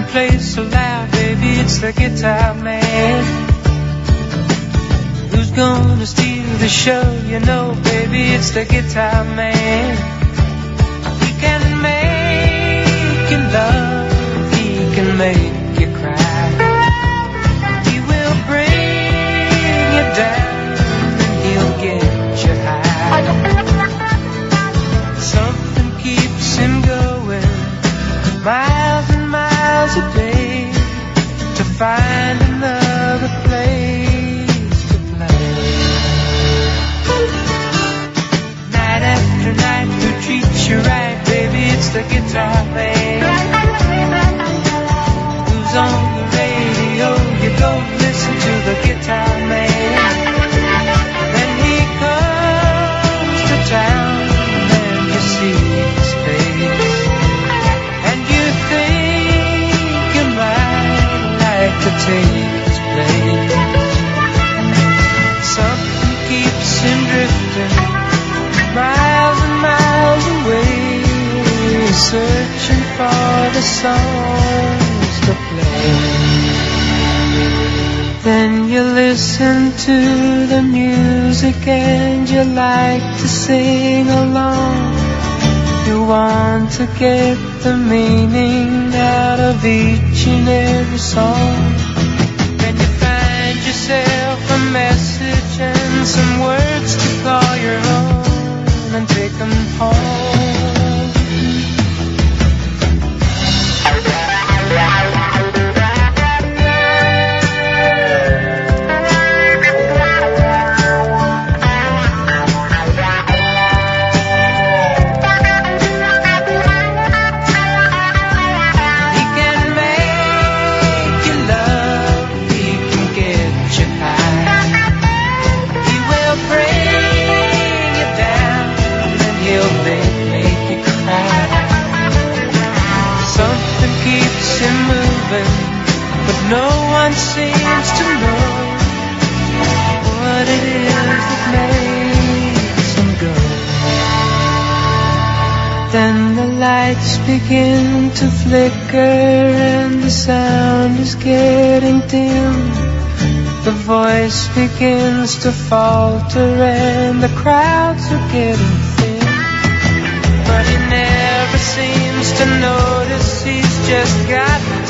plays so loud, baby, it's the guitar man. Who's gonna steal the show? You know, baby, it's the guitar man. He can make you love, he can make you cry. He will bring you down and he'll get you high. Something keeps him going miles and miles a day to find another place to play. Night after night, who treats you right, baby, it's the guitar man. Who's on the radio? You go listen to the guitar man. Then he comes to town and you see his face, and you think you might like to take his place. Something keeps him drifting miles and miles away, searching for the songs to play. Then you listen to the music and you like to sing along. You want to get the meaning out of each and every song. Then you find yourself a message and some words to call your own and take them home. But no one seems to know what it is that makes them go. Then the lights begin to flicker and the sound is getting dim. The voice begins to falter and the crowds are getting thin. But he never seems to notice, he's just got